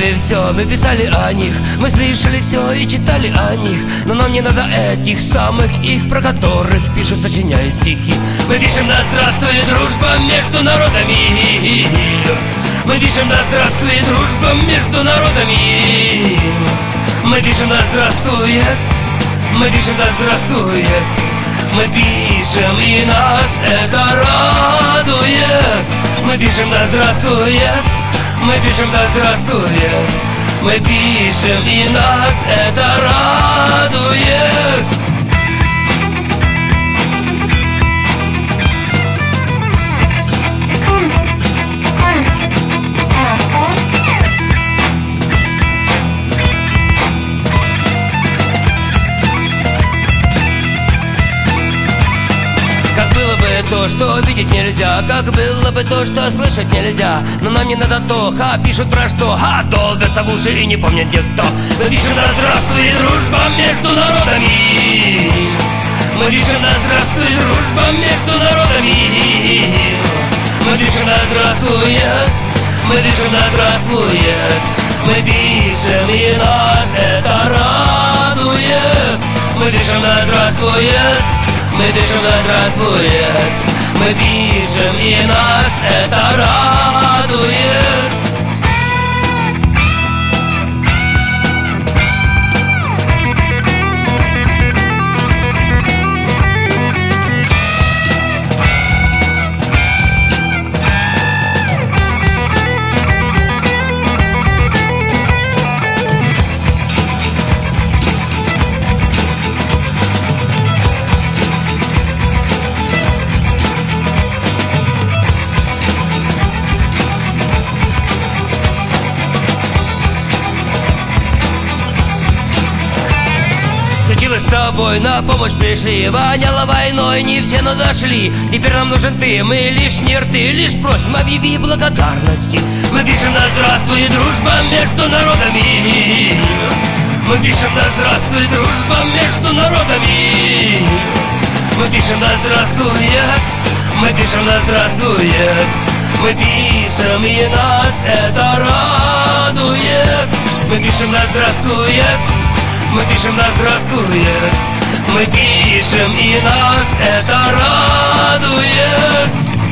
видели все, мы писали о них, мы слышали все и читали о них. Но нам не надо этих самых их, про которых пишут, сочиняя стихи. Мы пишем: да здравствует дружба между народами. Мы пишем: да здравствует дружба между народами. Мы пишем: да здравствует. Мы пишем: да здравствует. Мы пишем, и нас это радует. Мы пишем: да здравствует. Мы пишем: да здравствует. Мы пишем, и нас это радует. То, что видеть нельзя, как было бы то, что слышать нельзя. Но нам не надо то, пишут про что, долбятся в уши и не помнят где кто. Мы пишем: да здравствует дружба между народами. Мы пишем: да здравствует дружба между народами. Мы пишем: да здравствует. Мы пишем: да здравствует. Мы пишем, и нас это радует. Мы пишем: да здравствует. Мы пишем: да здравствует. Мы пишем, и нас это радует. Случилось с тобой, на помощь пришли. Воняло войной, не все, но дошли. Теперь нам нужен ты, мы лишь не рты. Лишь просим, объяви благодарности. Мы пишем: да здравствует дружба между народами. Мы пишем: да здравствует дружба между народами. Мы пишем: да здравствует. Мы пишем: да здравствует. Мы пишем, и нас это радует. Мы пишем: да здравствует. Мы пишем: да здравствует. Мы пишем, и нас это радует.